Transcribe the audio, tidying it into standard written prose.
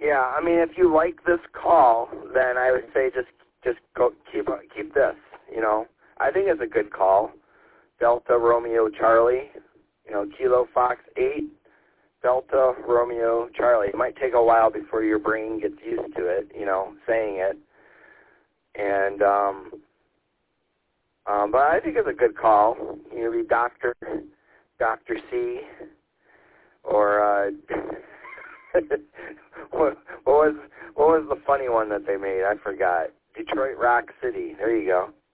Yeah, I mean, if you like this call, then I would say just go keep this. You know, I think it's a good call. Delta Romeo Charlie, Kilo Fox 8, Delta Romeo Charlie. It might take a while before your brain gets used to it, saying it. And but I think it's a good call. Be Dr. C, or what was the funny one that they made? I forgot. Detroit Rock City. There you go.